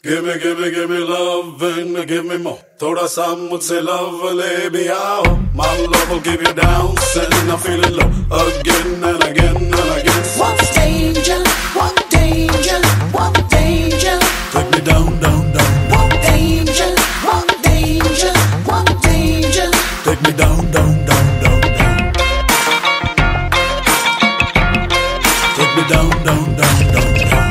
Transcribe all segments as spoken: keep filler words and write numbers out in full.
Give me, give me, give me love and give me more. थोड़ा सा मुझसे love ले भी आओ. My love will give you downs and I'm feeling low again and again and again. Want danger, want danger, want danger. Take me down, down, down. Want danger, want danger, want danger. Take me down, down, down, down, down. Take me down, down, down, down, down.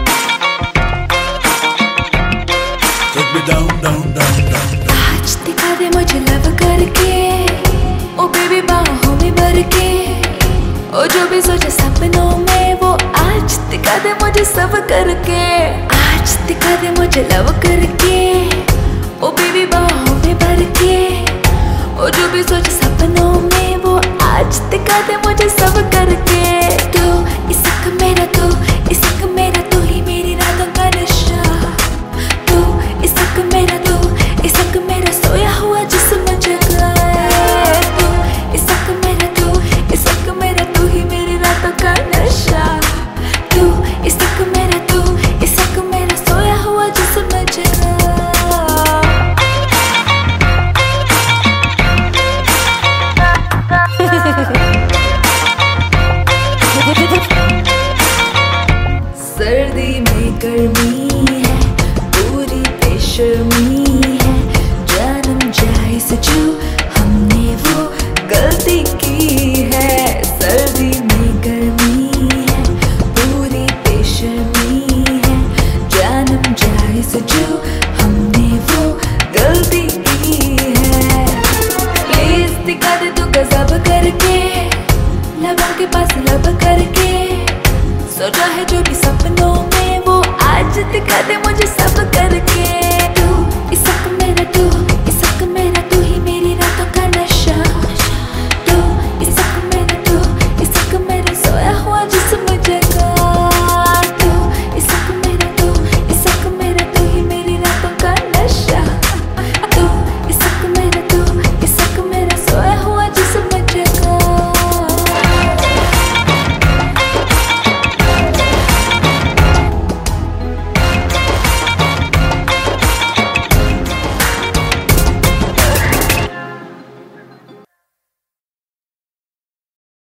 Take me down, down, down, down, down. आज दिखा दे मुझे love करके, ओ baby बाहों में भर के, ओ जो भी सोचा सपनों में वो आज दिखा दे मुझे सब करके। आज दिखा दे मुझे लव करके, ओ बेबी बाहों में भर के, ओ जो भी सोचा सपनों में वो आज दिखा दे मुझे सब करके। तू इश्क मेरा, तू इश्क मेरा, तू ही मेरी रातों का नशा। तू इश्क मेरा, तू इश्क मेरा, सोया हुआ जिस्म जगाए। तू इश्क मेरा, तू इश्क मेरा, तू ही मेरी रातों का नशा। तू इश्क मेरा, तू इश्क मेरा, सोया हुआ जिस्म जगाए। सर्दी में गर्मी है, पूरी बेशर्मी है, जानम जाए सजू